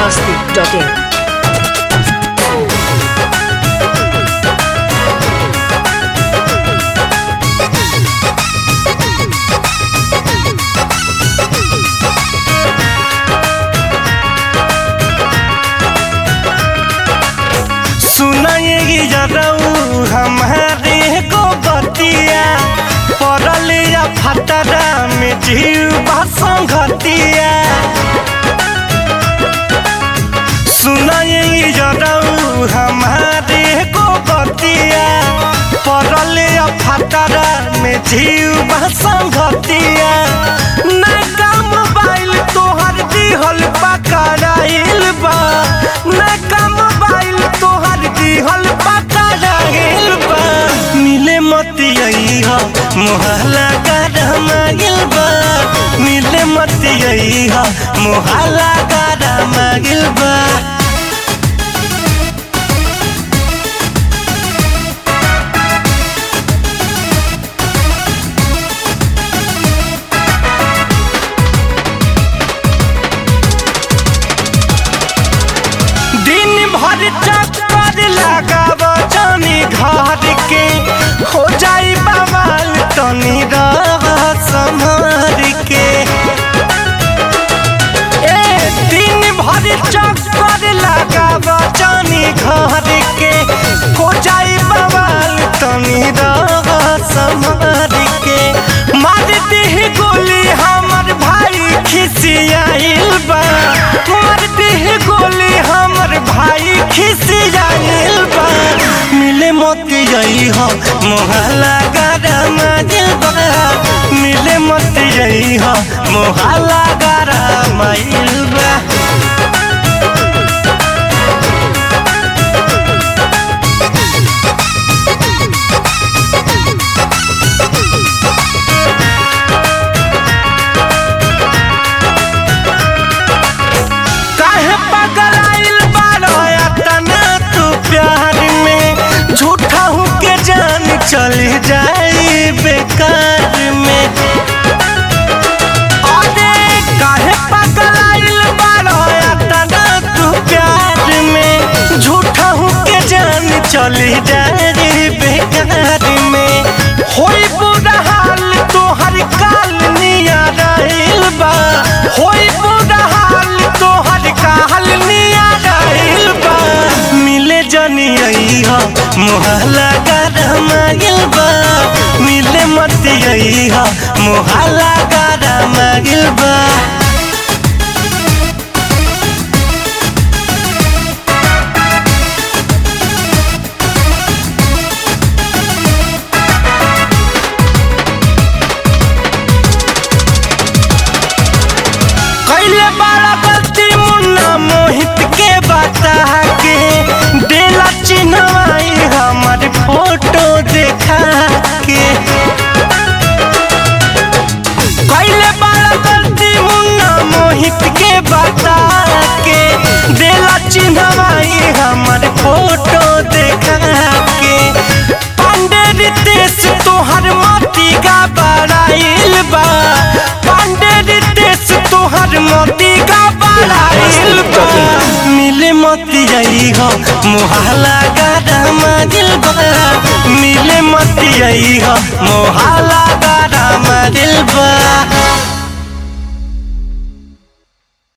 biharmasti.in. हमारे को बतिया पड़लिया फतरा में जीव संगतिया सुनाई जरऊ हमारे को बतिया पड़लिया फतरा में जीव संगतिया नैका मोबाइल तोहर दिहल पकड़ाइल बा नैका मोबाइल तोहर दिहल पकड़ाइल बा मिले मतियई हो मोहल्ला गरम गिल बा मिले मतियई हो मोहल्ला गरम गिल बा चक्कर लगाव जानी घर के हो जाई बवाल तनी रह संभर के दिन भर चक्कर लगाव जानी घर के हो जाई बवाल तनी रह संभर के मार दी गोली हमर भाई खिसियाइल बा मार दी गोली हमर भाई खिसियाइल बा मिले मतियई हो मोहल्ला गरम गिल बा मिले मतियई हो मोहल्ला गरम गिल बा चली जाई बेकार में अरे काहे पगलाइल बारो तना तू प्यार में झूठा हूँ के जान चली जाई बेकार में होई बुरा हाल तोहर काल निया रहिल बा होई बुरा हाल तोहर काल निया रहिल बा मिले जनियई हो मोहल्ला गरम गिल बा मिले मतियई हो मोहल्ला गरम गिल बा कैले बड़ा गलती मुन्ना मोहित के बता के देला चिन्हवाई हमार फोटो देखा के कैले बड़ा गलती मुन्ना मोहित के बता के देला चिन्हवाई हमार फोटो देखा के पांडे रितेश तोहर मोती का बड़ाइल बा पांडे रितेश तोहर मोती का बड़ाइल बा मिले मतियई हो मोहल्ला गरम गिल बा मिले मतियई हो मोहल्ला गरम गिल बा।